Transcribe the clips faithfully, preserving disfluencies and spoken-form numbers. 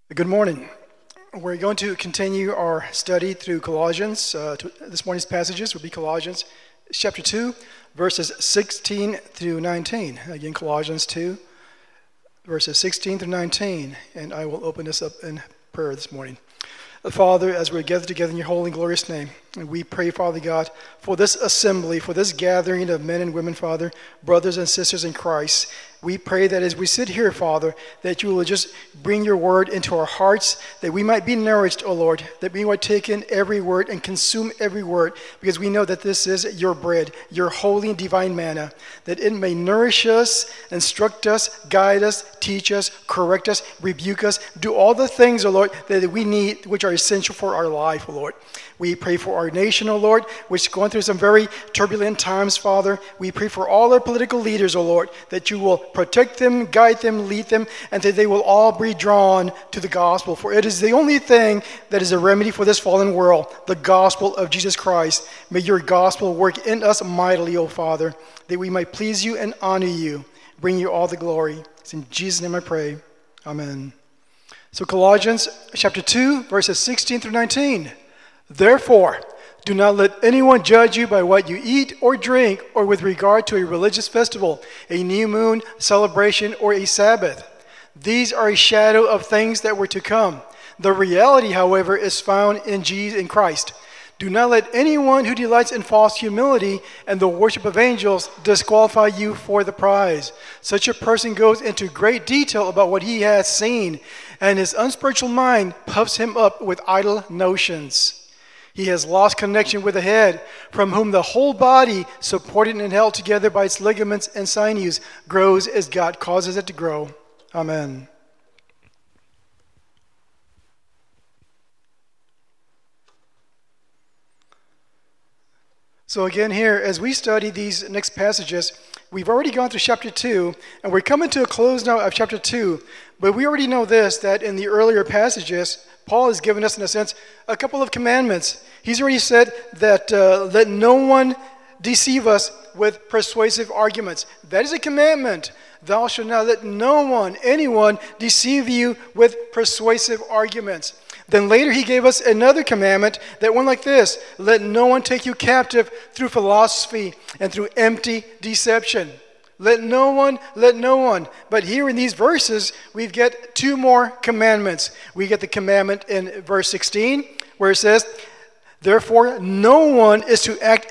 Good morning. We're going to continue our study through Colossians. Uh, to, this morning's passages will be Colossians chapter two, verses sixteen through nineteen. Again, Colossians two, verses sixteen through nineteen. And I will open this up in prayer this morning. Father, as we're gathered together in your holy and glorious name, we pray, Father God, for this assembly, for this gathering of men and women, Father, brothers and sisters in Christ. We pray that as we sit here, Father, that you will just bring your word into our hearts, that we might be nourished, O Lord, that we might take in every word and consume every word, because we know that this is your bread, your holy and divine manna, that it may nourish us, instruct us, guide us, teach us, correct us, rebuke us, do all the things, O Lord, that we need, which are essential for our life, O Lord. We pray for our nation, O Lord, which is going through some very turbulent times, Father. We pray for all our political leaders, O Lord, that you will protect them, guide them, lead them, and that they will all be drawn to the gospel. For it is the only thing that is a remedy for this fallen world, the gospel of Jesus Christ. May your gospel work in us mightily, O Father, that we might please you and honor you, bring you all the glory. It's in Jesus' name I pray. Amen. So Colossians chapter two, verses sixteen through nineteen. Therefore, do not let anyone judge you by what you eat or drink, or with regard to a religious festival, a new moon celebration, or a Sabbath. These are a shadow of things that were to come. The reality, however, is found in Jesus, in Christ. Do not let anyone who delights in false humility and the worship of angels disqualify you for the prize. Such a person goes into great detail about what he has seen, and his unspiritual mind puffs him up with idle notions. He has lost connection with the head, from whom the whole body, supported and held together by its ligaments and sinews, grows as God causes it to grow. Amen. So again here, as we study these next passages, we've already gone through chapter two, and we're coming to a close now of chapter two, but we already know this, that in the earlier passages, Paul has given us, in a sense, a couple of commandments. He's already said that uh, let no one deceive us with persuasive arguments. That is a commandment. Thou shalt not let no one, anyone, deceive you with persuasive arguments. Then later he gave us another commandment that went like this: let no one take you captive through philosophy and through empty deception. Let no one, let no one. But here in these verses, we get two more commandments. We get the commandment in verse sixteen, where it says, therefore, no one is to act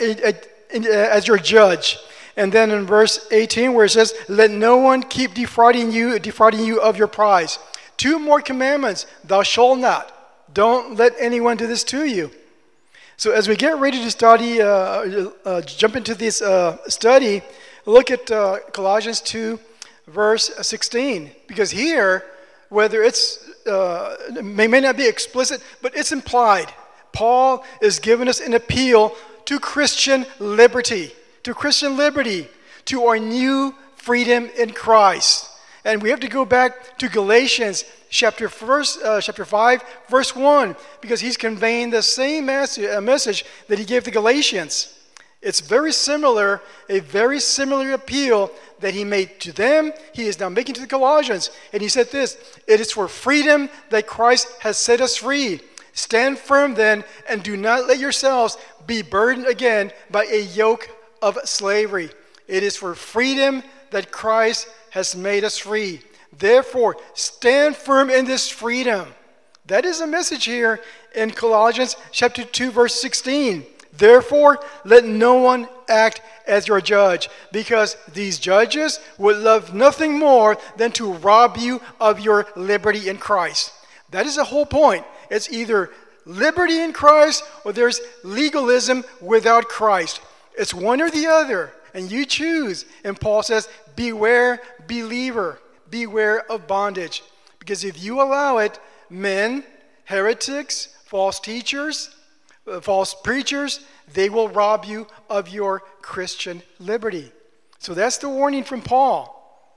as your judge. And then in verse eighteen, where it says, let no one keep defrauding you, defrauding you of your prize. Two more commandments. Thou shalt not. Don't let anyone do this to you. So as we get ready to study, uh, uh, jump into this uh, study, look at uh, Colossians two, verse sixteen. Because here, whether it's, uh, may, may not be explicit, but it's implied. Paul is giving us an appeal to Christian liberty, to Christian liberty, to our new freedom in Christ. And we have to go back to Galatians chapter first, uh, chapter five, verse one, because he's conveying the same message, uh, message that he gave the Galatians. It's very similar, a very similar appeal that he made to them, he is now making to the Colossians. And he said this: it is for freedom that Christ has set us free. Stand firm then, and do not let yourselves be burdened again by a yoke of slavery. It is for freedom that Christ has made us free. Therefore, stand firm in this freedom. That is a message here in Colossians chapter two, verse sixteen. Therefore, let no one act as your judge, because these judges would love nothing more than to rob you of your liberty in Christ. That is the whole point. It's either liberty in Christ or there's legalism without Christ. It's one or the other, and you choose. And Paul says, beware, believer, beware of bondage. Because if you allow it, men, heretics, false teachers, uh, false preachers, they will rob you of your Christian liberty. So that's the warning from Paul.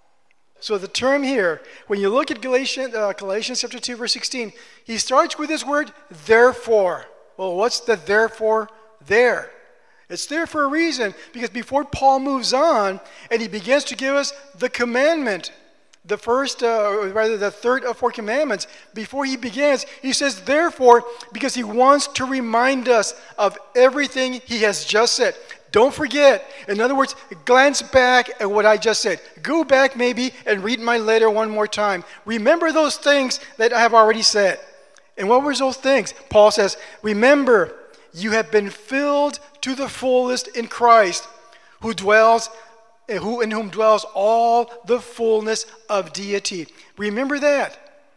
So the term here, when you look at Galatians, uh, Galatians chapter two, verse sixteen, he starts with this word, therefore. Well, what's the therefore there? It's there for a reason, because before Paul moves on and he begins to give us the commandment, The first, uh, or rather the third of four commandments, before he begins, he says, therefore, because he wants to remind us of everything he has just said. Don't forget. In other words, glance back at what I just said. Go back maybe and read my letter one more time. Remember those things that I have already said. And what were those things? Paul says, remember, you have been filled to the fullest in Christ, who dwells Who in whom dwells all the fullness of deity. Remember that.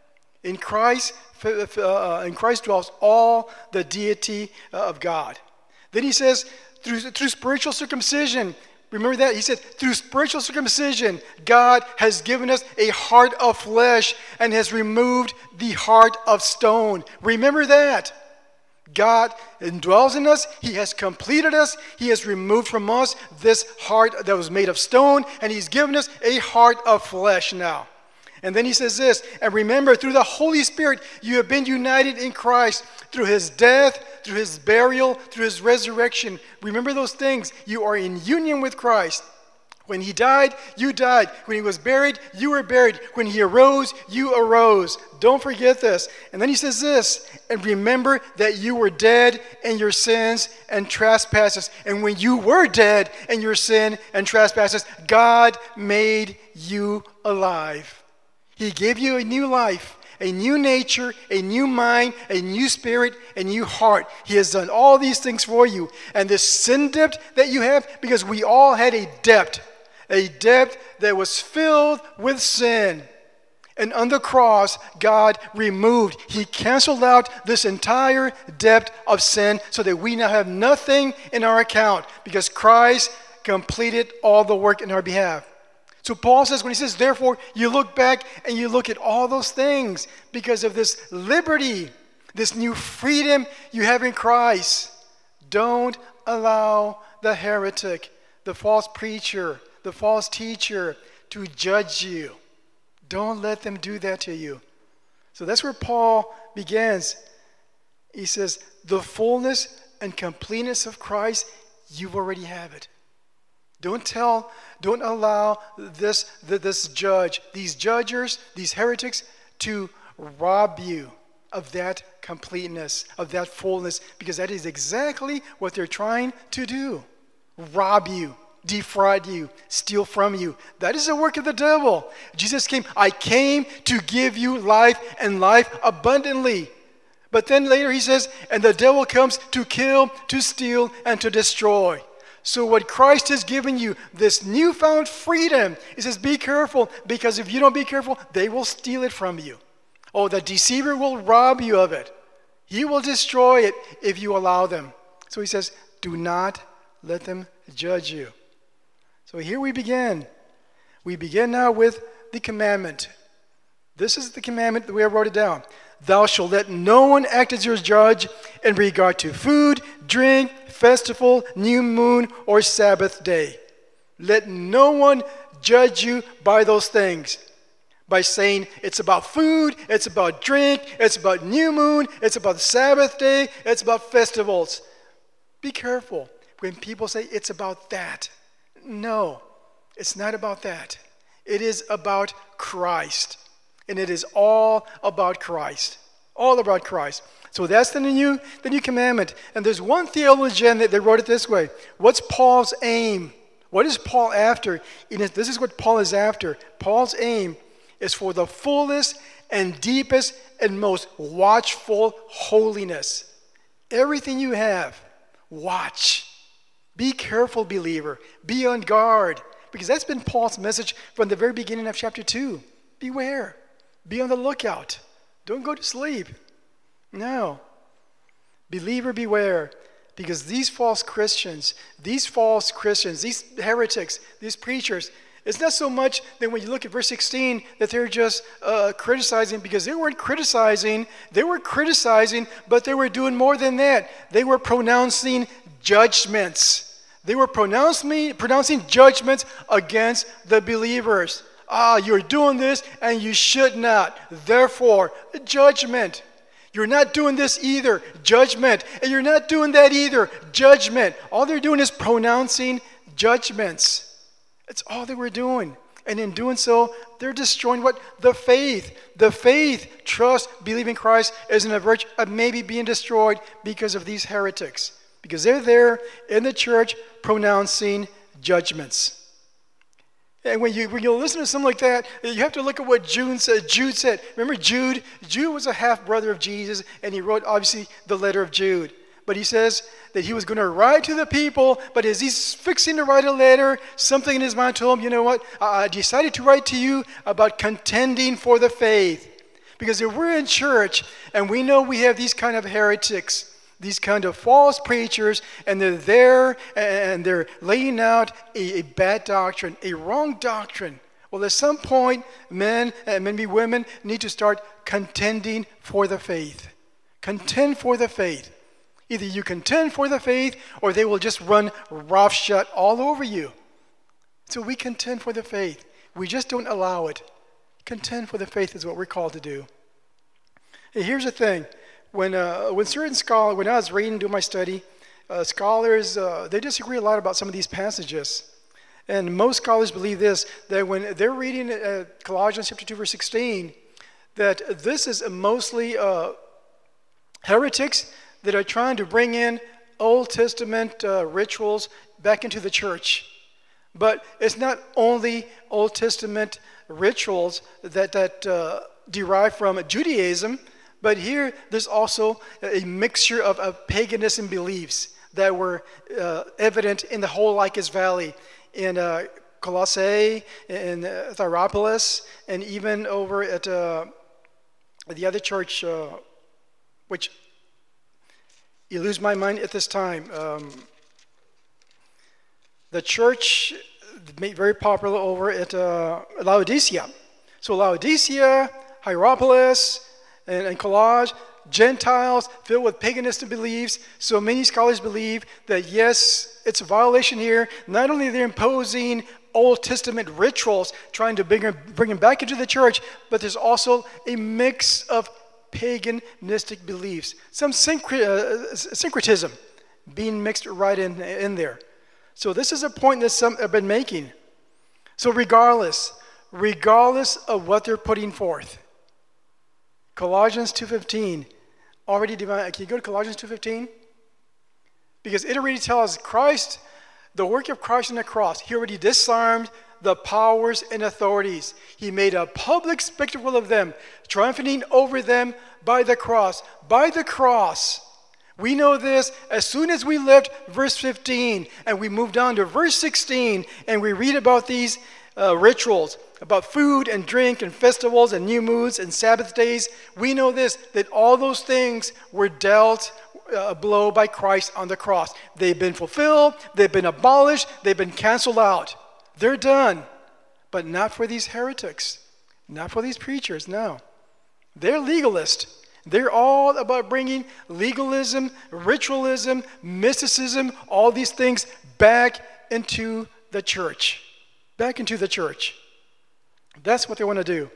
In Christ, uh, in Christ dwells all the deity of God. Then he says, through, through spiritual circumcision, remember that? He said, through spiritual circumcision, God has given us a heart of flesh and has removed the heart of stone. Remember that. God indwells in us. He has completed us. He has removed from us this heart that was made of stone, and he's given us a heart of flesh now. And then he says this, and remember, through the Holy Spirit, you have been united in Christ through his death, through his burial, through his resurrection. Remember those things. You are in union with Christ. When he died, you died. When he was buried, you were buried. When he arose, you arose. Don't forget this. And then he says this, and remember that you were dead in your sins and trespasses. And when you were dead in your sin and trespasses, God made you alive. He gave you a new life, a new nature, a new mind, a new spirit, a new heart. He has done all these things for you. And this sin debt that you have, because we all had a debt, a debt that was filled with sin. And on the cross, God removed, he canceled out this entire debt of sin so that we now have nothing in our account because Christ completed all the work in our behalf. So Paul says, when he says, therefore, you look back and you look at all those things because of this liberty, this new freedom you have in Christ. Don't allow the heretic, the false preacher, the false teacher to judge you. Don't let them do that to you. So that's where Paul begins. He says, the fullness and completeness of Christ, you already have it. Don't tell, don't allow this, this judge, these judgers, these heretics to rob you of that completeness, of that fullness, because that is exactly what they're trying to do. Rob you. Defraud you, steal from you. That is the work of the devil. Jesus came, I came to give you life and life abundantly. But then later he says, and the devil comes to kill, to steal, and to destroy. So what Christ has given you, this newfound freedom, he says, be careful, because if you don't be careful, they will steal it from you. Oh, the deceiver will rob you of it. He will destroy it if you allow them. So he says, do not let them judge you. So here we begin. We begin now with the commandment. This is the commandment, the way I wrote it down. Thou shalt let no one act as your judge in regard to food, drink, festival, new moon, or Sabbath day. Let no one judge you by those things. By saying it's about food, it's about drink, it's about new moon, it's about Sabbath day, it's about festivals. Be careful when people say it's about that. No, it's not about that. It is about Christ. And it is all about Christ. All about Christ. So that's the new, the new commandment. And there's one theologian that they wrote it this way. What's Paul's aim? What is Paul after? This is what Paul is after. Paul's aim is for the fullest and deepest and most watchful holiness. Everything you have, watch. Be careful, believer. Be on guard. Because that's been Paul's message from the very beginning of chapter two. Beware. Be on the lookout. Don't go to sleep. No. Believer, beware. Because these false Christians, these false Christians, these heretics, these preachers, it's not so much that when you look at verse sixteen that they're just uh, criticizing, because they weren't criticizing, they were criticizing, but they were doing more than that. They were pronouncing judgments. They were pronouncing, pronouncing judgments against the believers. Ah, you're doing this and you should not. Therefore, judgment. You're not doing this either. Judgment. And you're not doing that either. Judgment. All they're doing is pronouncing judgments. That's all they were doing. And in doing so, they're destroying what? The faith. The faith, trust, believe in Christ is on the verge of maybe being destroyed because of these heretics. Because they're there in the church pronouncing judgments. And when you when you listen to something like that, you have to look at what Jude said. Jude said, remember Jude? Jude was a half-brother of Jesus, and he wrote, obviously, the letter of Jude. But he says that he was going to write to the people, but as he's fixing to write a letter, something in his mind told him, you know what, I decided to write to you about contending for the faith. Because if we're in church, and we know we have these kind of heretics, these kind of false preachers, and they're there, and they're laying out a, a bad doctrine, a wrong doctrine. Well, at some point, men, and maybe women, need to start contending for the faith. Contend for the faith. Either you contend for the faith, or they will just run roughshod all over you. So we contend for the faith. We just don't allow it. Contend for the faith is what we're called to do. Hey, here's the thing. When uh, when certain scholars, when I was reading, doing my study, uh, scholars, uh, they disagree a lot about some of these passages. And most scholars believe this, that when they're reading uh, Colossians chapter two, verse sixteen, that this is mostly uh, heretics that are trying to bring in Old Testament uh, rituals back into the church. But it's not only Old Testament rituals that, that uh, derive from Judaism, but here there's also a mixture of, of paganism beliefs that were uh, evident in the whole Lycus Valley, in uh, Colossae, in uh, Hierapolis, and even over at uh, the other church, uh, which you lose my mind at this time. Um, the church made very popular over at uh, Laodicea. So Laodicea, Hierapolis, and, and Colossae, Gentiles filled with paganistic beliefs. So many scholars believe that yes, it's a violation here. Not only they're imposing Old Testament rituals, trying to bring, bring them back into the church, but there's also a mix of paganistic beliefs, some syncretism being mixed right in, in there. So this is a point that some have been making. So regardless, regardless of what they're putting forth, Colossians two fifteen already divine. Can you go to Colossians two fifteen? Because it already tells Christ, the work of Christ on the cross, he already disarmed the powers and authorities. He made a public spectacle of them, triumphing over them by the cross. By the cross. We know this as soon as we left verse fifteen and we moved on to verse sixteen and we read about these uh, rituals, about food and drink and festivals and new moons and Sabbath days. We know this, that all those things were dealt a blow by Christ on the cross. They've been fulfilled, they've been abolished, they've been canceled out. They're done, but not for these heretics, not for these preachers, no. They're legalist. They're all about bringing legalism, ritualism, mysticism, all these things back into the church. Back into the church. That's what they want to do.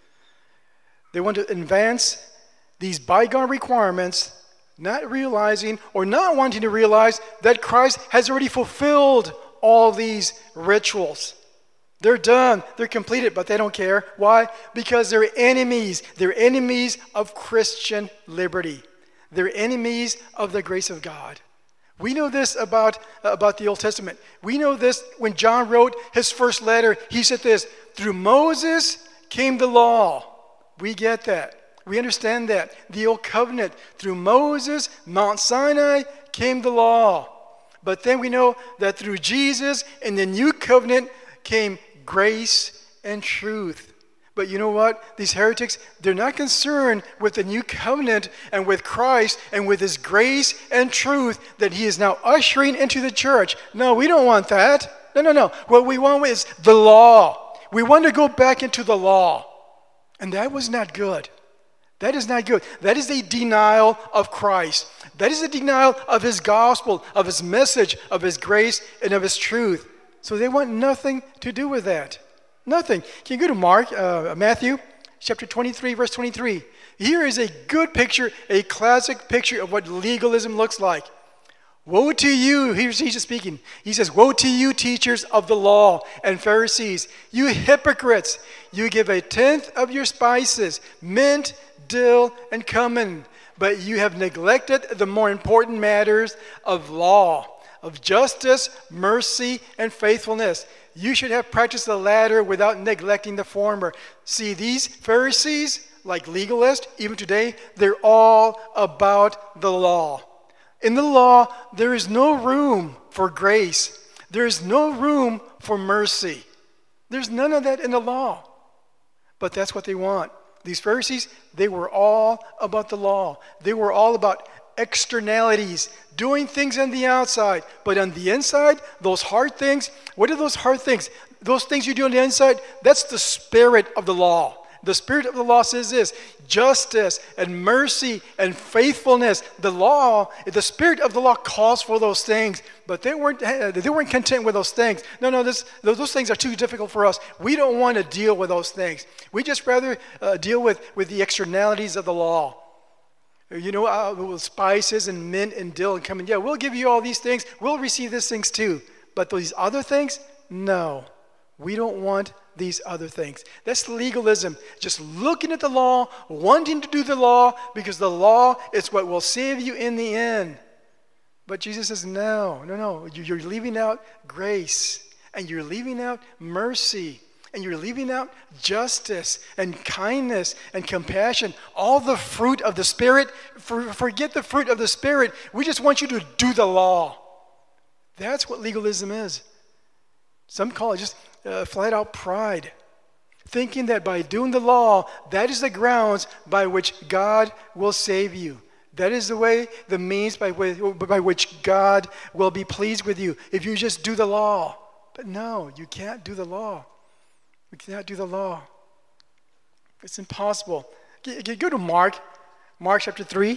They want to advance these bygone requirements, not realizing or not wanting to realize that Christ has already fulfilled all these rituals. They're done. They're completed, but they don't care. Why? Because they're enemies. They're enemies of Christian liberty. They're enemies of the grace of God. We know this about, uh, about the Old Testament. We know this when John wrote his first letter. He said this, through Moses came the law. We get that. We understand that. The Old Covenant, through Moses, Mount Sinai, came the law. But then we know that through Jesus in the New Covenant came grace and truth. But you know what? These heretics, they're not concerned with the New Covenant and with Christ and with His grace and truth that He is now ushering into the church. No, we don't want that. No, no, no. What we want is the law. We want to go back into the law. And that was not good. That is not good. That is a denial of Christ. That is a denial of His gospel, of His message, of His grace, and of His truth. So they want nothing to do with that. Nothing. Can you go to Mark, uh, Matthew, chapter twenty-three, verse twenty-three? Here is a good picture, a classic picture of what legalism looks like. Woe to you, here's Jesus speaking. He says, woe to you, teachers of the law and Pharisees, you hypocrites. You give a tenth of your spices, mint, dill, and cumin, but you have neglected the more important matters of law, of justice, mercy, and faithfulness. You should have practiced the latter without neglecting the former. See, these Pharisees, like legalists, even today, they're all about the law. In the law, there is no room for grace. There is no room for mercy. There's none of that in the law. But that's what they want. These Pharisees, they were all about the law. They were all about externalities, doing things on the outside. But on the inside, those hard things, what are those hard things? Those things you do on the inside, that's the spirit of the law. The spirit of the law says this: justice and mercy and faithfulness. The law, the spirit of the law calls for those things, but they weren't they weren't content with those things. No, no, this, those things are too difficult for us. We don't want to deal with those things. We just rather uh, deal with, with the externalities of the law. You know, uh, with spices and mint and dill and cumin. Yeah, we'll give you all these things. We'll receive these things too. But these other things, no. We don't want these other things. That's legalism. Just looking at the law, wanting to do the law, because the law is what will save you in the end. But Jesus says, no, no, no. You're leaving out grace, and you're leaving out mercy, and you're leaving out justice and kindness and compassion, all the fruit of the Spirit. For, forget the fruit of the Spirit. We just want you to do the law. That's what legalism is. Some call it just uh, flat out pride, thinking that by doing the law, that is the grounds by which God will save you. That is the way, the means by, way, by which God will be pleased with you, if you just do the law. But no, you can't do the law. We cannot do the law. It's impossible. Go to Mark, Mark chapter three,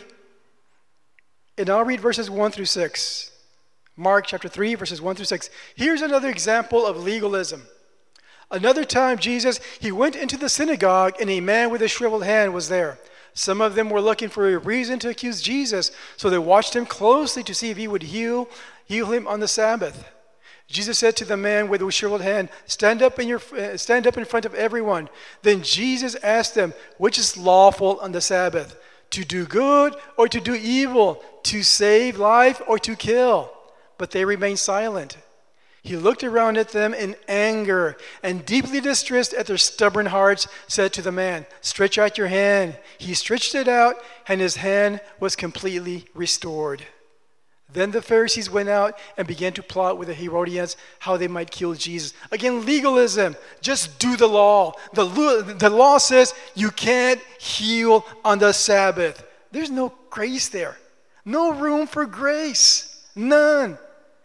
and I'll read verses one through six. Mark chapter three, verses one through six. Here's another example of legalism. Another time, Jesus, he went into the synagogue, and a man with a shriveled hand was there. Some of them were looking for a reason to accuse Jesus, so they watched him closely to see if he would heal, heal him on the Sabbath. Jesus said to the man with the shriveled hand, stand up in your uh, stand up in front of everyone. Then Jesus asked them, which is lawful on the Sabbath, to do good or to do evil, to save life or to kill? But they remained silent. He looked around at them in anger, and deeply distressed at their stubborn hearts, said to the man, stretch out your hand. He stretched it out, and his hand was completely restored. Then the Pharisees went out and began to plot with the Herodians how they might kill Jesus. Again, legalism. Just do the law. The, the law says you can't heal on the Sabbath. There's no grace there. No room for grace. None.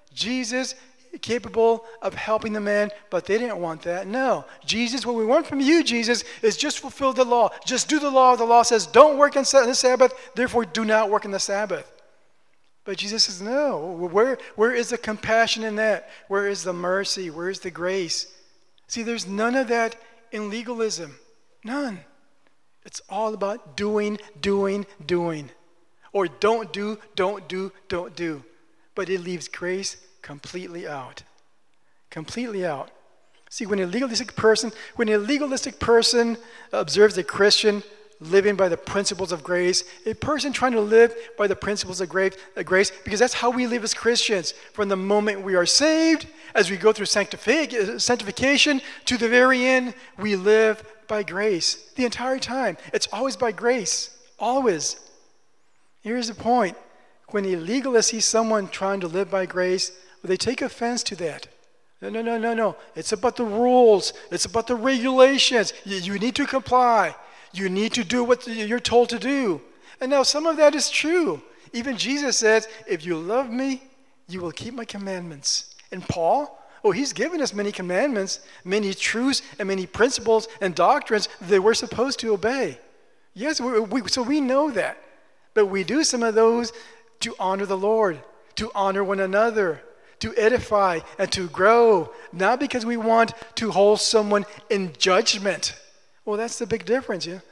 Jesus capable of helping the man, but they didn't want that. No. Jesus, what we want from you, Jesus, is just fulfill the law. Just do the law. The law says don't work on the Sabbath, therefore do not work on the Sabbath. But Jesus says, no. Where, where is the compassion in that? Where is the mercy? Where is the grace? See, there's none of that in legalism. None. It's all about doing, doing, doing. Or don't do, don't do, don't do. But it leaves grace completely out. Completely out. See, when a legalistic person, when a legalistic person observes a Christian living by the principles of grace, a person trying to live by the principles of grace, because that's how we live as Christians. From the moment we are saved, as we go through sanctification, to the very end, we live by grace. The entire time. It's always by grace. Always. Here's the point. When a legalist sees someone trying to live by grace, well, they take offense to that. No, no, no, no, no. It's about the rules. It's about the regulations. You, you need to comply. You need to do what you're told to do. And now some of that is true. Even Jesus says, if you love me, you will keep my commandments. And Paul, oh, he's given us many commandments, many truths, and many principles and doctrines that we're supposed to obey. Yes, we, we, so we know that. But we do some of those to honor the Lord, to honor one another, to edify and to grow, not because we want to hold someone in judgment. Well, that's the big difference, yeah?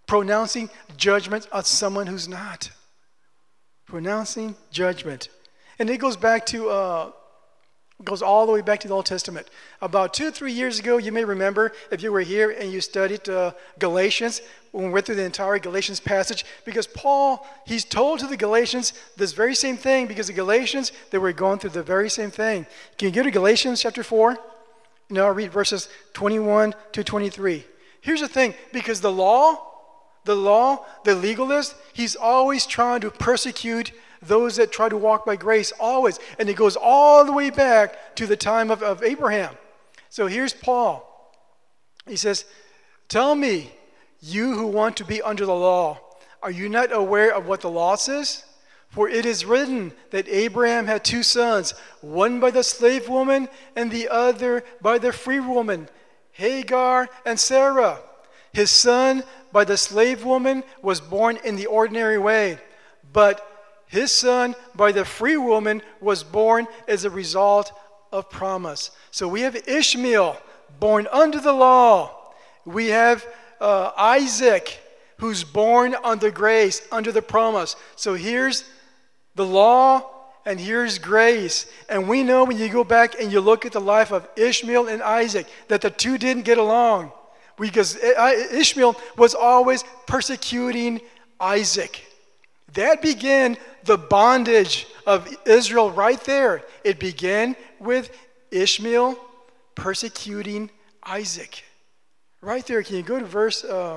Pronouncing judgment on someone who's not. Pronouncing judgment. And it goes back to, uh, goes all the way back to the Old Testament. About two, three years ago, you may remember, if you were here and you studied uh, Galatians, when we went through the entire Galatians passage, because Paul, he's told to the Galatians this very same thing, because the Galatians, they were going through the very same thing. Can you go to Galatians chapter four? You know, I'll read verses twenty-one to twenty-three. Here's the thing, because the law, the law, the legalist, he's always trying to persecute those that try to walk by grace, always. And it goes all the way back to the time of, of Abraham. So here's Paul. He says, tell me, you who want to be under the law, are you not aware of what the law says? For it is written that Abraham had two sons, one by the slave woman and the other by the free woman, Hagar and Sarah. His son by the slave woman was born in the ordinary way, but his son by the free woman was born as a result of promise. So we have Ishmael, born under the law. We have uh, Isaac, who's born under grace, under the promise. So here's the law and here's grace. And we know when you go back and you look at the life of Ishmael and Isaac, that the two didn't get along. Because Ishmael was always persecuting Isaac. That began the bondage of Israel right there. It began with Ishmael persecuting Isaac. Right there. Can you go to verse uh,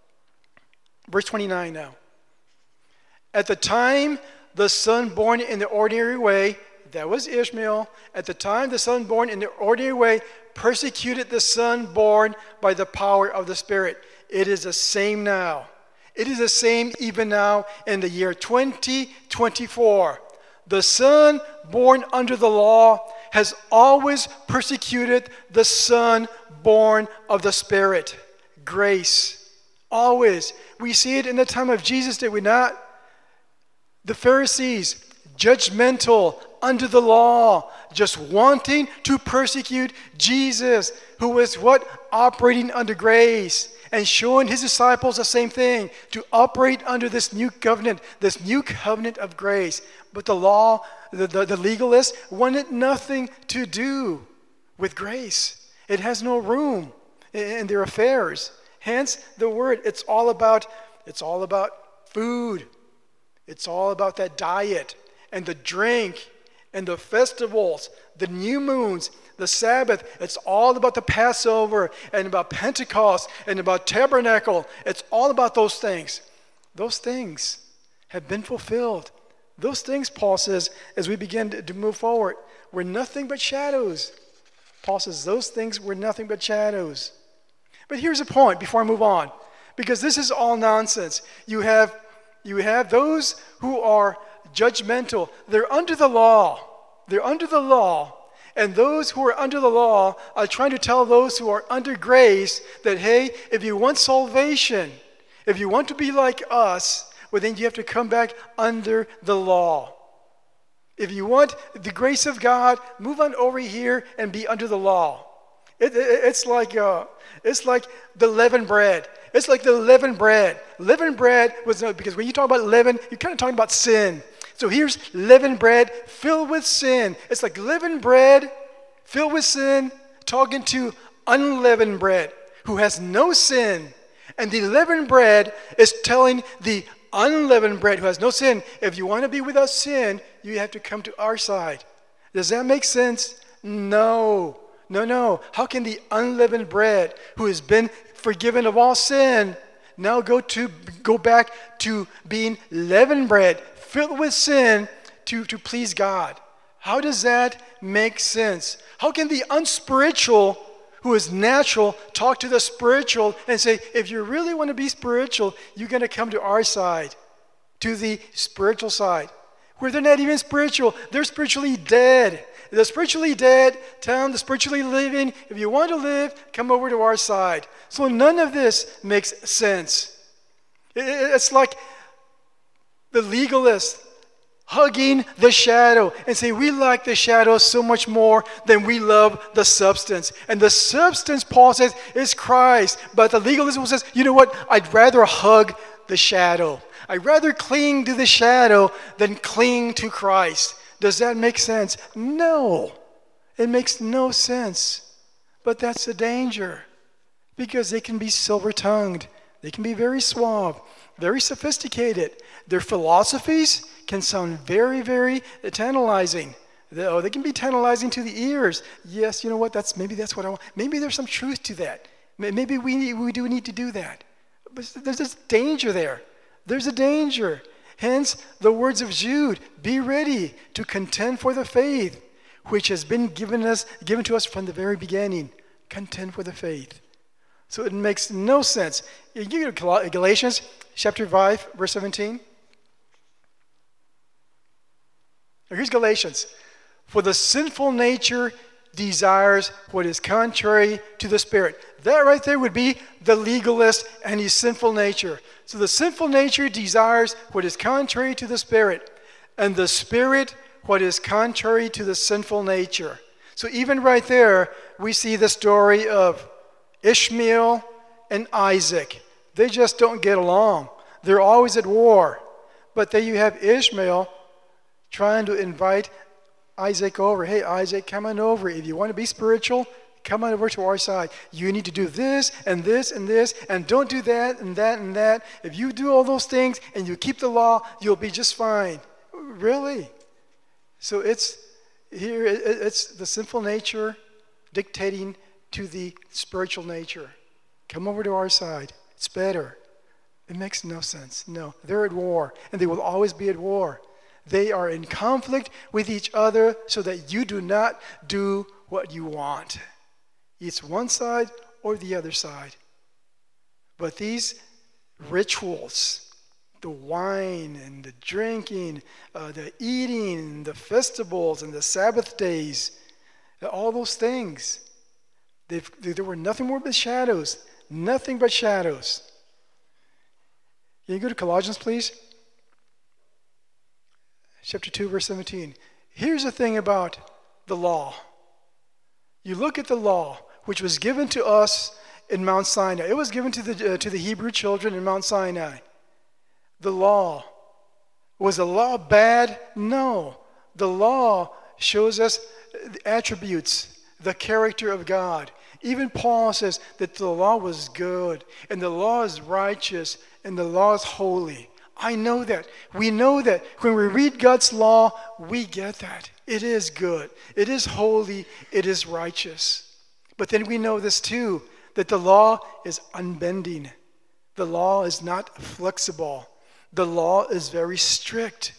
verse twenty-nine now? At the time the son born in the ordinary way, that was Ishmael. At the time the son born in the ordinary way persecuted the son born by the power of the Spirit. It is the same now. It is the same even now in the year twenty twenty-four. The son born under the law has always persecuted the son born of the Spirit. Grace. Always. We see it in the time of Jesus, did we not? The Pharisees, judgmental, under the law, just wanting to persecute Jesus, who was what? Operating under grace. And showing his disciples the same thing, to operate under this new covenant, this new covenant of grace. But the law, the, the, the legalists wanted nothing to do with grace. It has no room in, in their affairs. Hence the word, it's all about, it's all about food. It's all about that diet and the drink and the festivals, the new moons, the Sabbath. It's all about the Passover and about Pentecost and about Tabernacle. It's all about those things. Those things have been fulfilled. Those things, Paul says, as we begin to, to move forward, were nothing but shadows. Paul says those things were nothing but shadows. But here's a point before I move on, because this is all nonsense. You have, you have those who are judgmental. They're under the law. They're under the law. And those who are under the law are trying to tell those who are under grace that, hey, if you want salvation, if you want to be like us, well, then you have to come back under the law. If you want the grace of God, move on over here and be under the law. It, it, it's like uh, it's like the leavened bread. It's like the leavened bread. Leavened bread was, because when you talk about leaven, you're kind of talking about sin. So here's leavened bread filled with sin. It's like leavened bread filled with sin talking to unleavened bread who has no sin. And the leavened bread is telling the unleavened bread who has no sin, if you want to be without sin, you have to come to our side. Does that make sense? No. No, no. How can the unleavened bread who has been forgiven of all sin now go to go back to being leavened bread filled with sin to, to please God? How does that make sense? How can the unspiritual who is natural talk to the spiritual and say, if you really want to be spiritual, you're going to come to our side, to the spiritual side, where they're not even spiritual. They're spiritually dead. The spiritually dead tell them the spiritually living, if you want to live, come over to our side. So none of this makes sense. It's like the legalist hugging the shadow and say, we like the shadow so much more than we love the substance. And the substance, Paul says, is Christ. But the legalism says, you know what? I'd rather hug the shadow. I'd rather cling to the shadow than cling to Christ. Does that make sense? No. It makes no sense. But that's the danger. Because they can be silver-tongued. They can be very suave, very sophisticated. Their philosophies can sound very, very tantalizing. They, oh, they can be tantalizing to the ears. Yes, you know what? That's maybe that's what I want. Maybe there's some truth to that. Maybe we need, we do need to do that. But there's this danger there. There's a danger. Hence, the words of Jude: be ready to contend for the faith which has been given us, given to us from the very beginning. Contend for the faith. So it makes no sense. You go to Galatians chapter five, verse seventeen. Here's Galatians. For the sinful nature desires what is contrary to the Spirit. That right there would be the legalist and his sinful nature. So the sinful nature desires what is contrary to the Spirit, and the Spirit what is contrary to the sinful nature. So even right there, we see the story of Ishmael and Isaac. They just don't get along. They're always at war. But then you have Ishmael trying to invite Isaac over. Hey, Isaac, come on over. If you want to be spiritual, come on over to our side. You need to do this and this and this, and don't do that and that and that. If you do all those things and you keep the law, you'll be just fine. Really? So it's here, it's the sinful nature dictating to the spiritual nature. Come over to our side. It's better. It makes no sense. No, they're at war, and they will always be at war. They are in conflict with each other so that you do not do what you want. It's one side or the other side. But these rituals, the wine and the drinking, uh, the eating, the festivals and the Sabbath days, all those things, they've, they were nothing more but shadows. Nothing but shadows. Can you go to Colossians, please? Chapter two, verse seventeen. Here's the thing about the law. You look at the law, which was given to us in Mount Sinai. It was given to the, uh, to the Hebrew children in Mount Sinai. The law. Was the law bad? No. The law shows us the attributes, the character of God. Even Paul says that the law was good, and the law is righteous, and the law is holy. I know that. We know that. When we read God's law, we get that. It is good. It is holy. It is righteous. But then we know this too, that the law is unbending. The law is not flexible. The law is very strict.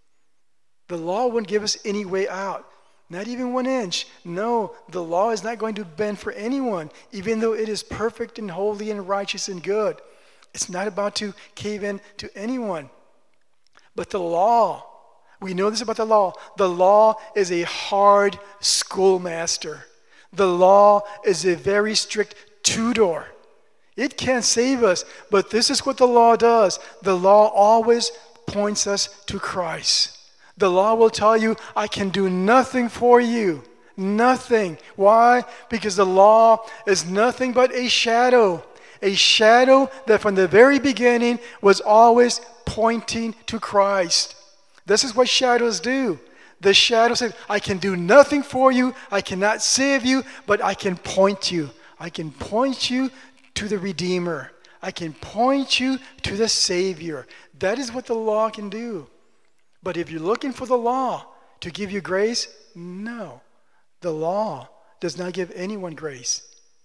The law wouldn't give us any way out. Not even one inch. No, the law is not going to bend for anyone, even though it is perfect and holy and righteous and good. It's not about to cave in to anyone. But the law, we know this about the law. The law is a hard schoolmaster. The law is a very strict tutor. It can't save us, but this is what the law does. The law always points us to Christ. The law will tell you, I can do nothing for you. Nothing. Why? Because the law is nothing but a shadow. A shadow that from the very beginning was always pointing to Christ. This is what shadows do. The shadow says, I can do nothing for you. I cannot save you, but I can point you. I can point you to the Redeemer. I can point you to the Savior. That is what the law can do. But if you're looking for the law to give you grace, no. The law does not give anyone grace.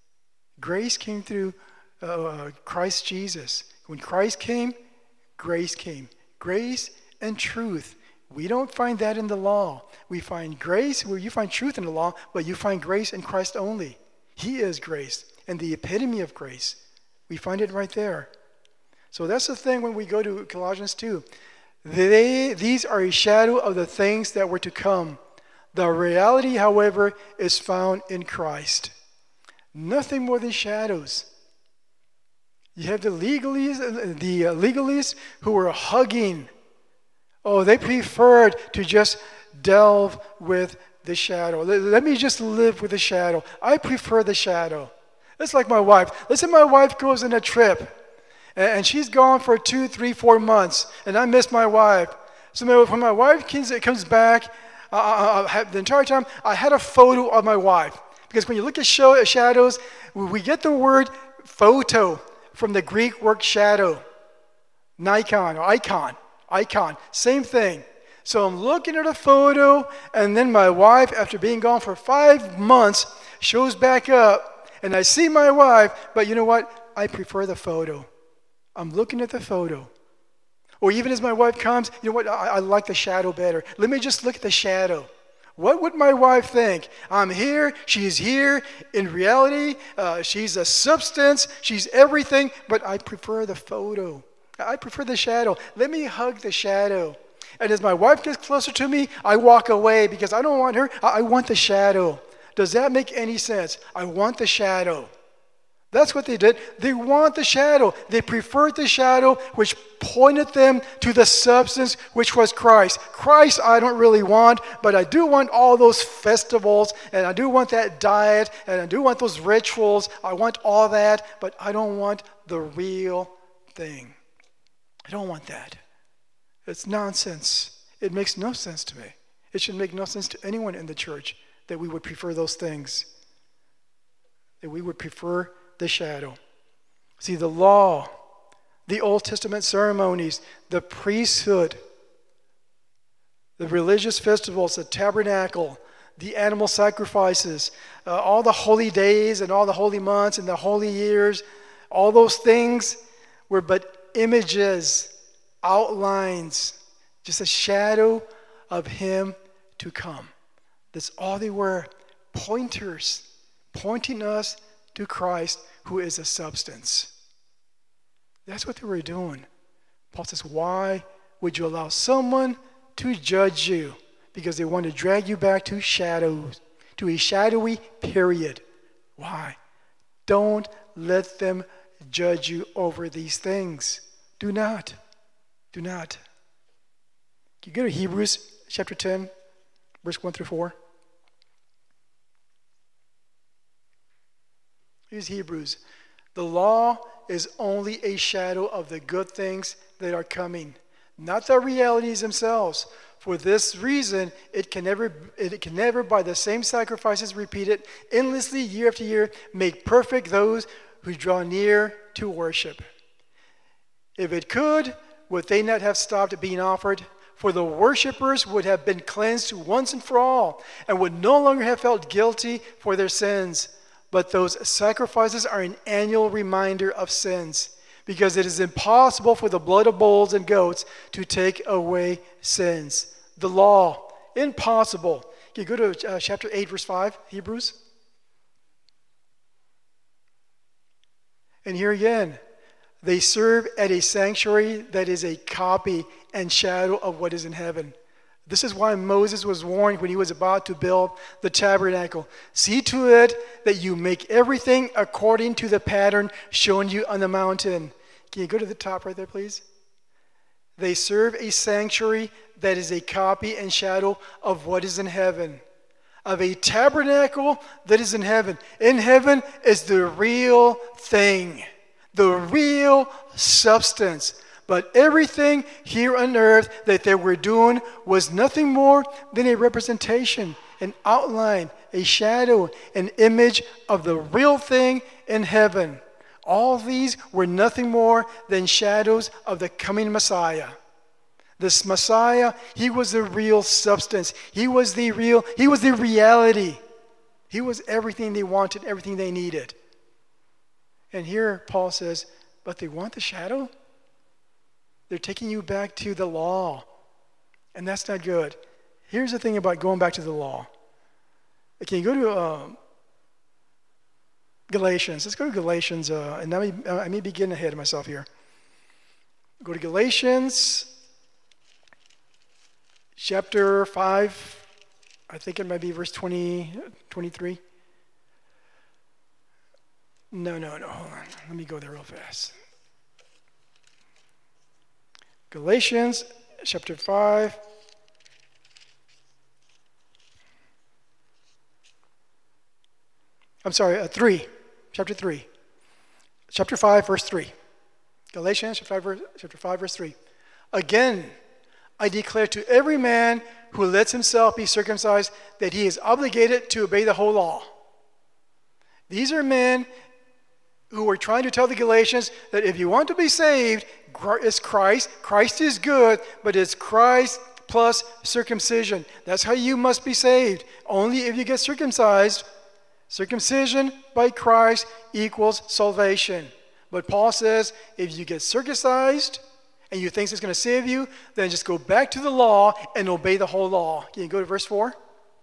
Grace came through uh, Christ Jesus. When Christ came, grace came. Grace and truth. We don't find that in the law. We find grace where you find truth in the law, but you find grace in Christ only. He is grace and the epitome of grace. We find it right there. So that's the thing when we go to Colossians two. They, these are a shadow of the things that were to come. The reality, however, is found in Christ. Nothing more than shadows. You have the legalists, the legalists who were hugging. Oh, they preferred to just delve with the shadow. Let me just live with the shadow. I prefer the shadow. It's like my wife. Let's say my wife goes on a trip. And she's gone for two, three, four months, and I miss my wife. So when my wife comes back, uh, I, I had, the entire time, I had a photo of my wife. Because when you look at show, shadows, we get the word photo from the Greek word shadow. Nikon or icon. Icon. Same thing. So I'm looking at a photo, and then my wife, after being gone for five months, shows back up, and I see my wife, but you know what? I prefer the photo. I'm looking at the photo. Or even as my wife comes, you know what? I, I like the shadow better. Let me just look at the shadow. What would my wife think? I'm here, she's here. In reality, uh, she's a substance, she's everything, but I prefer the photo. I prefer the shadow. Let me hug the shadow. And as my wife gets closer to me, I walk away because I don't want her. I, I want the shadow. Does that make any sense? I want the shadow. That's what they did. They want the shadow. They preferred the shadow, which pointed them to the substance, which was Christ. Christ I don't really want, but I do want all those festivals, and I do want that diet, and I do want those rituals. I want all that, but I don't want the real thing. I don't want that. It's nonsense. It makes no sense to me. It should make no sense to anyone in the church that we would prefer those things, that we would prefer the shadow. See, the law, the Old Testament ceremonies, the priesthood, the religious festivals, the tabernacle, the animal sacrifices, uh, all the holy days and all the holy months and the holy years, all those things were but images, outlines, just a shadow of him to come. That's all they were, pointers, pointing us to Christ, who is a substance. That's what they were doing. Paul says, why would you allow someone to judge you? Because they want to drag you back to shadows, to a shadowy period. Why? Don't let them judge you over these things. Do not. Do not. Can you go to Hebrews chapter ten, verse one through four? Here's Hebrews. The law is only a shadow of the good things that are coming, not the realities themselves. For this reason, it can never, it can never, by the same sacrifices repeated endlessly year after year, make perfect those who draw near to worship. If it could, would they not have stopped being offered? For the worshipers would have been cleansed once and for all, and would no longer have felt guilty for their sins. But those sacrifices are an annual reminder of sins, because it is impossible for the blood of bulls and goats to take away sins. The law, impossible. Can you go to uh, chapter eight, verse five, Hebrews? And here again, they serve at a sanctuary that is a copy and shadow of what is in heaven. This is why Moses was warned when he was about to build the tabernacle. See to it that you make everything according to the pattern shown you on the mountain. Can you go to the top right there, please? They serve a sanctuary that is a copy and shadow of what is in heaven. Of a tabernacle that is in heaven. In heaven is the real thing. The real substance. But everything here on earth that they were doing was nothing more than a representation, an outline, a shadow, an image of the real thing in heaven. All these were nothing more than shadows of the coming Messiah. This Messiah, he was the real substance. He was the real, he was the reality. He was everything they wanted, everything they needed. And here Paul says, but they want the shadow? They're taking you back to the law. And that's not good. Here's the thing about going back to the law. Can you go to uh, Galatians? Let's go to Galatians. Uh, and I may, I may be getting ahead of myself here. Go to Galatians chapter five. I think it might be verse twenty, twenty-three. No, no, no. Hold on. Let me go there real fast. Galatians chapter five. I'm sorry, uh, three. Chapter three. Chapter five, verse three. Galatians chapter five, verse, chapter five, verse three. Again, I declare to every man who lets himself be circumcised that he is obligated to obey the whole law. These are men who were trying to tell the Galatians that if you want to be saved, it's Christ. Christ is good, but it's Christ plus circumcision. That's how you must be saved. Only if you get circumcised. Circumcision by Christ equals salvation. But Paul says, if you get circumcised and you think it's going to save you, then just go back to the law and obey the whole law. Can you go to verse four?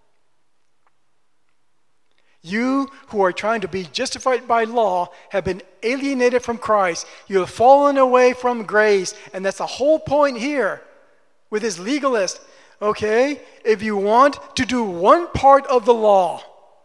You who are trying to be justified by law have been alienated from Christ. You have fallen away from grace. And that's the whole point here with this legalist. Okay, if you want to do one part of the law,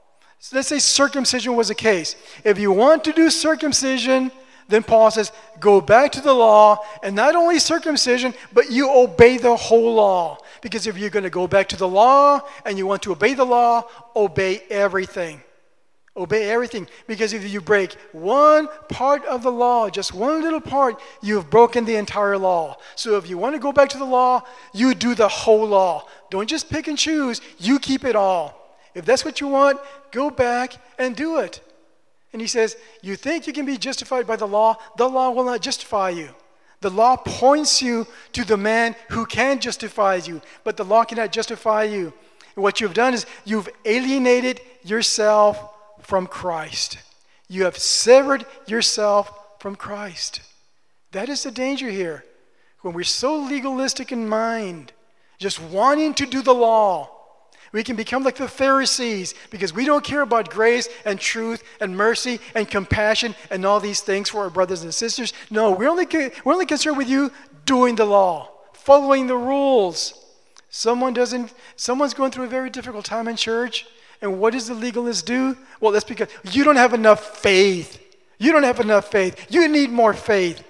so let's say circumcision was a case. If you want to do circumcision, then Paul says, go back to the law, and not only circumcision, but you obey the whole law. Because if you're going to go back to the law and you want to obey the law, obey everything. Obey everything. Because if you break one part of the law, just one little part, you've broken the entire law. So if you want to go back to the law, you do the whole law. Don't just pick and choose. You keep it all. If that's what you want, go back and do it. And he says, you think you can be justified by the law? The law will not justify you. The law points you to the man who can justify you, but the law cannot justify you. And what you've done is you've alienated yourself from Christ. You have severed yourself from Christ. That is the danger here. When we're so legalistic in mind, just wanting to do the law, we can become like the Pharisees because we don't care about grace and truth and mercy and compassion and all these things for our brothers and sisters. No, we're only, we're only concerned with you doing the law, following the rules. Someone doesn't, someone's going through a very difficult time in church, and what does the legalist do? Well, that's because you don't have enough faith. You don't have enough faith. You need more faith.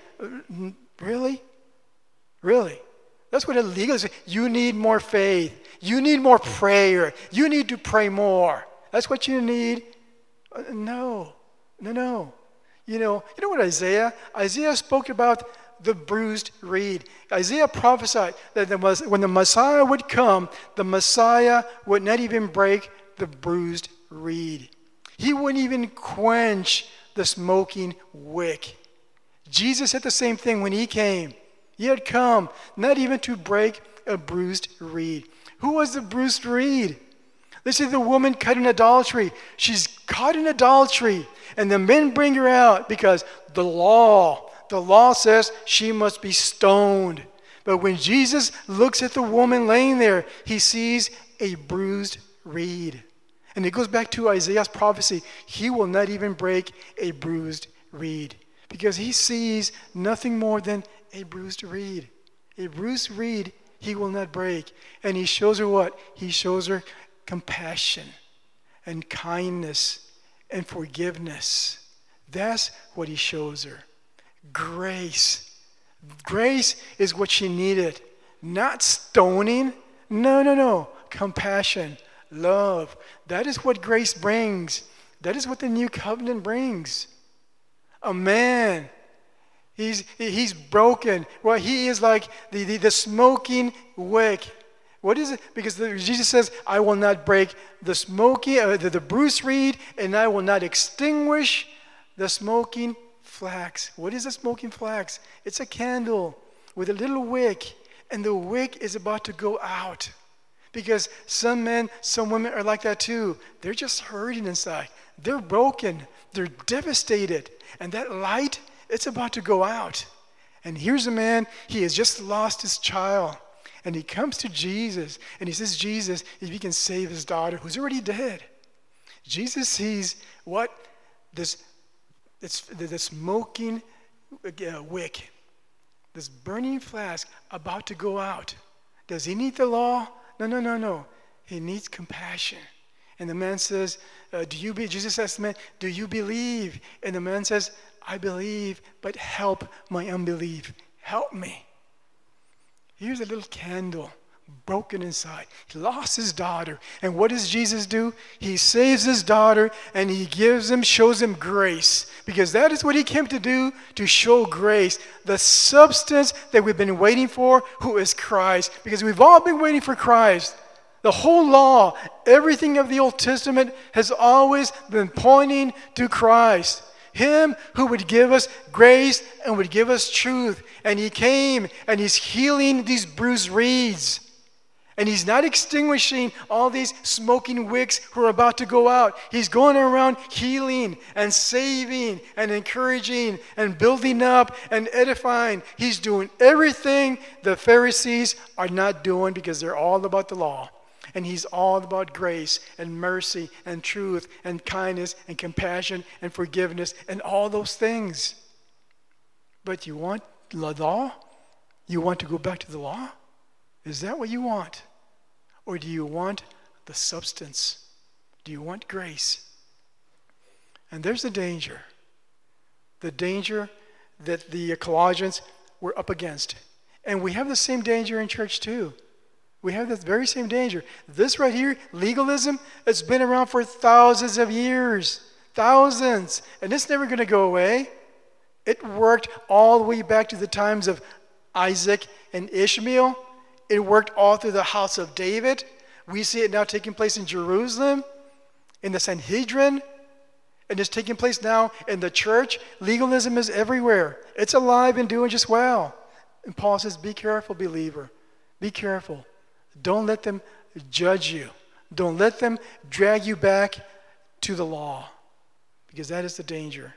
Really? Really? That's what a legalist is. You need more faith. You need more prayer. You need to pray more. That's what you need. Uh, no, no, no. You know, you know what Isaiah? Isaiah spoke about the bruised reed. Isaiah prophesied that the, when the Messiah would come, the Messiah would not even break the bruised reed. He wouldn't even quench the smoking wick. Jesus said the same thing when he came. He had come not even to break a bruised reed. Who was the bruised reed? Let's say the woman caught in adultery. She's caught in adultery, and the men bring her out because the law, the law says she must be stoned. But when Jesus looks at the woman laying there, he sees a bruised reed. And it goes back to Isaiah's prophecy. He will not even break a bruised reed because he sees nothing more than a bruised reed. A bruised reed he will not break. And he shows her what? He shows her compassion and kindness and forgiveness. That's what he shows her. Grace. Grace is what she needed. Not stoning. No, no, no. Compassion. Love. That is what grace brings. That is what the new covenant brings. A man. He's he's broken. Well, he is like the, the, the smoking wick. What is it? Because the, Jesus says, I will not break the smoking, uh, the, the bruised reed, and I will not extinguish the smoking flax. What is a smoking flax? It's a candle with a little wick, and the wick is about to go out. Because some men, some women are like that too. They're just hurting inside. They're broken. They're devastated. And that light, it's about to go out. And here's a man, he has just lost his child. And he comes to Jesus, and he says, Jesus, if he can save his daughter, who's already dead. Jesus sees what? This, this, the smoking uh, wick, this burning flask about to go out. Does he need the law? No, no, no, no. He needs compassion. And the man says, uh, do you be, Jesus asked the man, do you believe? And the man says, I believe, but help my unbelief. Help me. Here's a little candle broken inside. He lost his daughter. And what does Jesus do? He saves his daughter and he gives him, shows him grace. Because that is what he came to do, to show grace. The substance that we've been waiting for, who is Christ. Because we've all been waiting for Christ. The whole law, everything of the Old Testament has always been pointing to Christ. Him who would give us grace and would give us truth. And he came and he's healing these bruised reeds. And he's not extinguishing all these smoking wicks who are about to go out. He's going around healing and saving and encouraging and building up and edifying. He's doing everything the Pharisees are not doing because they're all about the law. And he's all about grace and mercy and truth and kindness and compassion and forgiveness and all those things. But you want the law? You want to go back to the law? Is that what you want? Or do you want the substance? Do you want grace? And there's the danger. The danger that the Colossians were up against. And we have the same danger in church too. We have this very same danger. This right here, legalism, it's been around for thousands of years. Thousands. And it's never going to go away. It worked all the way back to the times of Isaac and Ishmael. It worked all through the house of David. We see it now taking place in Jerusalem, in the Sanhedrin, and it's taking place now in the church. Legalism is everywhere. It's alive and doing just well. And Paul says, be careful, believer. Be careful. Don't let them judge you. Don't let them drag you back to the law, because that is the danger.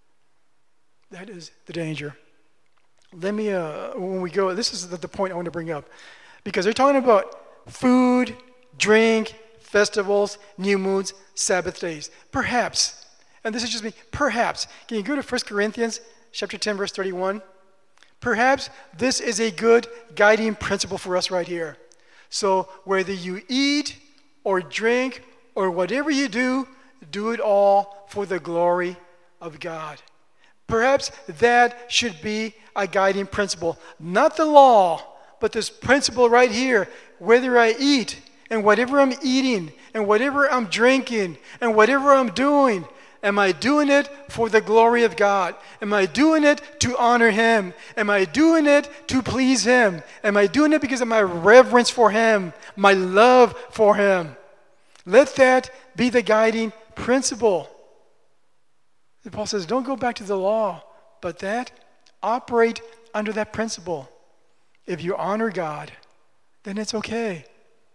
That is the danger. Let me, uh, when we go, this is the, the point I want to bring up. Because they're talking about food, drink, festivals, new moons, Sabbath days. Perhaps, and this is just me, perhaps. Can you go to First Corinthians chapter ten, verse thirty-one? Perhaps this is a good guiding principle for us right here. So whether you eat or drink or whatever you do, do it all for the glory of God. Perhaps that should be a guiding principle. Not the law, but this principle right here. Whether I eat and whatever I'm eating and whatever I'm drinking and whatever I'm doing, am I doing it for the glory of God? Am I doing it to honor Him? Am I doing it to please Him? Am I doing it because of my reverence for Him, my love for Him? Let that be the guiding principle. And Paul says, don't go back to the law, but that, operate under that principle. If you honor God, then it's okay.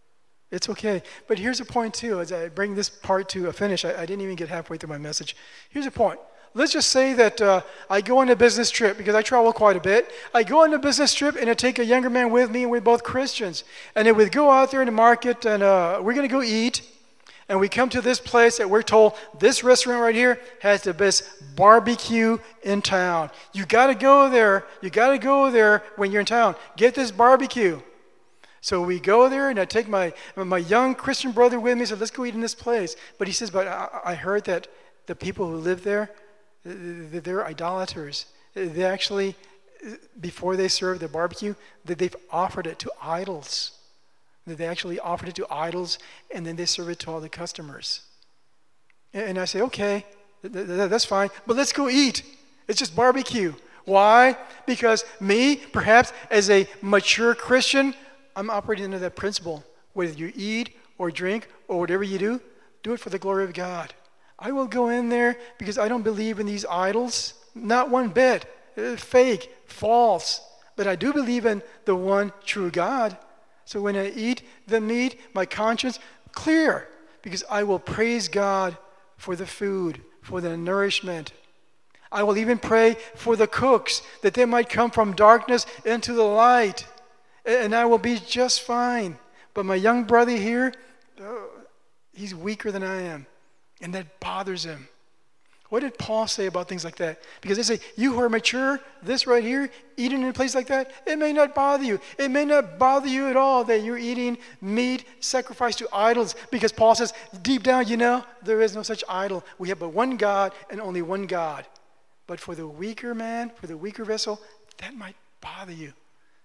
It's okay. But here's a point too, as I bring this part to a finish. I, I didn't even get halfway through my message. Here's a point. Let's just say that uh, I go on a business trip, because I travel quite a bit. I go on a business trip and I take a younger man with me, and we're both Christians. And then we go out there in the market and uh, we're going to go eat. And we come to this place that we're told, this restaurant right here has the best barbecue in town. You got to go there. You got to go there when you're in town. Get this barbecue. So we go there, and I take my my young Christian brother with me. So let's go eat in this place. But he says, but I, I heard that the people who live there, they're idolaters. They actually, before they serve the barbecue, that they've offered it to idols. That they actually offered it to idols, and then they serve it to all the customers. And I say, okay, that's fine, but let's go eat. It's just barbecue. Why? Because me, perhaps as a mature Christian, I'm operating under that principle. Whether you eat or drink or whatever you do, do it for the glory of God. I will go in there because I don't believe in these idols, not one bit. Fake, false. But I do believe in the one true God. So when I eat the meat, my conscience clear, because I will praise God for the food, for the nourishment. I will even pray for the cooks, that they might come from darkness into the light, and I will be just fine. But my young brother here, oh, he's weaker than I am, and that bothers him. What did Paul say about things like that? Because they say, you who are mature, this right here, eating in a place like that, it may not bother you. It may not bother you at all that you're eating meat sacrificed to idols. Because Paul says, deep down, you know, there is no such idol. We have but one God and only one God. But for the weaker man, for the weaker vessel, that might bother you.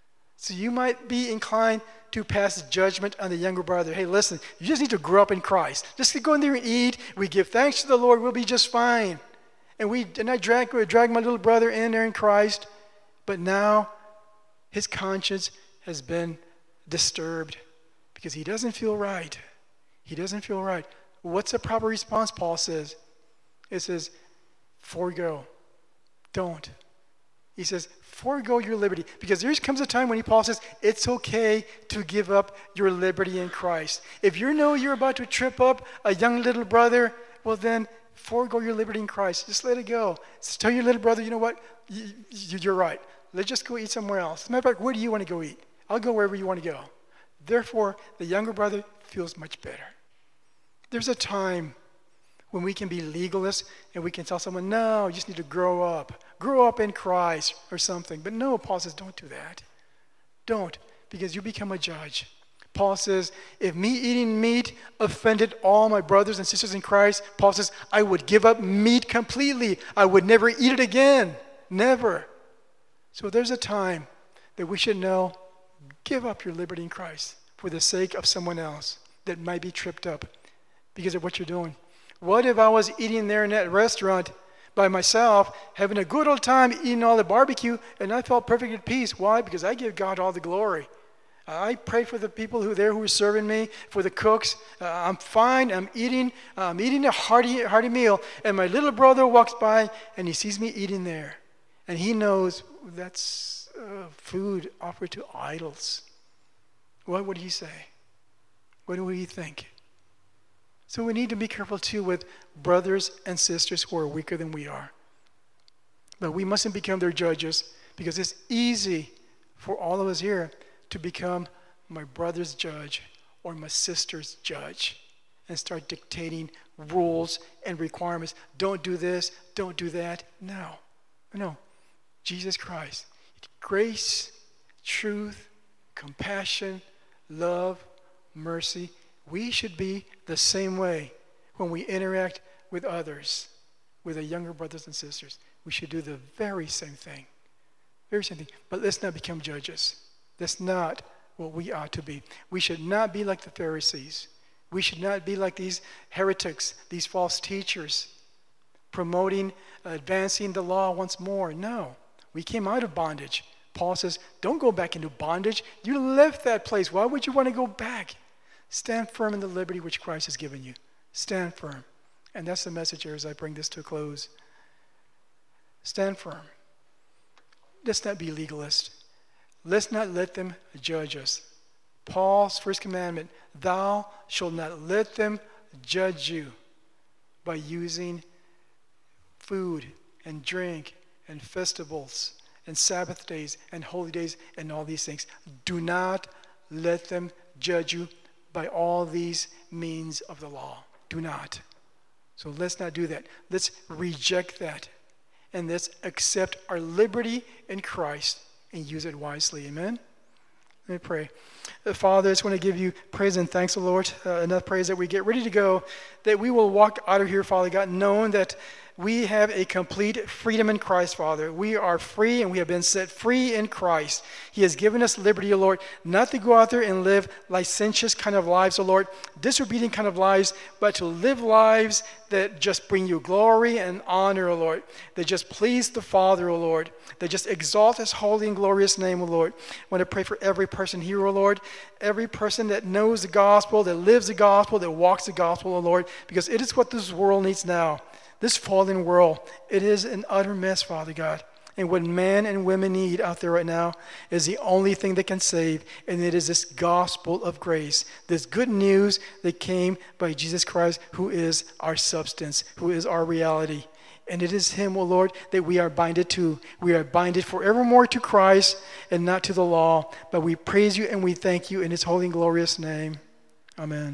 So you might be inclined to pass judgment on the younger brother. Hey, listen, you just need to grow up in Christ. Just go in there and eat. We give thanks to the Lord. We'll be just fine. And we and I drag, drag my little brother in there in Christ. But now his conscience has been disturbed because he doesn't feel right. He doesn't feel right. What's the proper response, Paul says? It says, forego. Don't. He says, forego your liberty. Because there comes a time when he, Paul says, it's okay to give up your liberty in Christ. If you know you're about to trip up a young little brother, well then, forego your liberty in Christ. Just let it go. Just tell your little brother, you know what? You, you, you're right. Let's just go eat somewhere else. As a matter of fact, where do you want to go eat? I'll go wherever you want to go. Therefore, the younger brother feels much better. There's a time when we can be legalists and we can tell someone, no, you just need to grow up. Grow up in Christ or something. But no, Paul says, don't do that. Don't, because you become a judge. Paul says, if me eating meat offended all my brothers and sisters in Christ, Paul says, I would give up meat completely. I would never eat it again. Never. So there's a time that we should know, give up your liberty in Christ for the sake of someone else that might be tripped up because of what you're doing. What if I was eating there in that restaurant by myself, having a good old time eating all the barbecue, and I felt perfect at peace? Why? Because I give God all the glory. I pray for the people who are there who are serving me, for the cooks. Uh, I'm fine. I'm eating. I'm eating a hearty, hearty meal, and my little brother walks by and he sees me eating there, and he knows that's uh, food offered to idols. What would he say? What would he think? So we need to be careful too with brothers and sisters who are weaker than we are. But we mustn't become their judges, because it's easy for all of us here to become my brother's judge or my sister's judge and start dictating rules and requirements. Don't do this, don't do that. No, no. Jesus Christ, grace, truth, compassion, love, mercy. We should be the same way when we interact with others, with our younger brothers and sisters. We should do the very same thing. Very same thing. But let's not become judges. That's not what we ought to be. We should not be like the Pharisees. We should not be like these heretics, these false teachers, promoting, advancing the law once more. No. We came out of bondage. Paul says, don't go back into bondage. You left that place. Why would you want to go back? Stand firm in the liberty which Christ has given you. Stand firm. And that's the message here as I bring this to a close. Stand firm. Let's not be legalist. Let's not let them judge us. Paul's first commandment, thou shalt not let them judge you by using food and drink and festivals and Sabbath days and holy days and all these things. Do not let them judge you by all these means of the law. Do not. So let's not do that. Let's reject that. And let's accept our liberty in Christ and use it wisely. Amen? Let me pray. Uh, Father, I just want to give you praise and thanks, O Lord. Uh, enough praise that we get ready to go, that we will walk out of here, Father God, knowing that we have a complete freedom in Christ, Father. We are free and we have been set free in Christ. He has given us liberty, O Lord, not to go out there and live licentious kind of lives, O Lord, disobedient kind of lives, but to live lives that just bring you glory and honor, O Lord, that just please the Father, O Lord, that just exalt his holy and glorious name, O Lord. I want to pray for every person here, O Lord, every person that knows the gospel, that lives the gospel, that walks the gospel, O Lord, because it is what this world needs now. This fallen world, it is an utter mess, Father God. And what men and women need out there right now is the only thing that can save, and it is this gospel of grace, this good news that came by Jesus Christ, who is our substance, who is our reality. And it is him, O Lord, that we are binded to. We are binded forevermore to Christ and not to the law. But we praise you and we thank you in his holy and glorious name. Amen.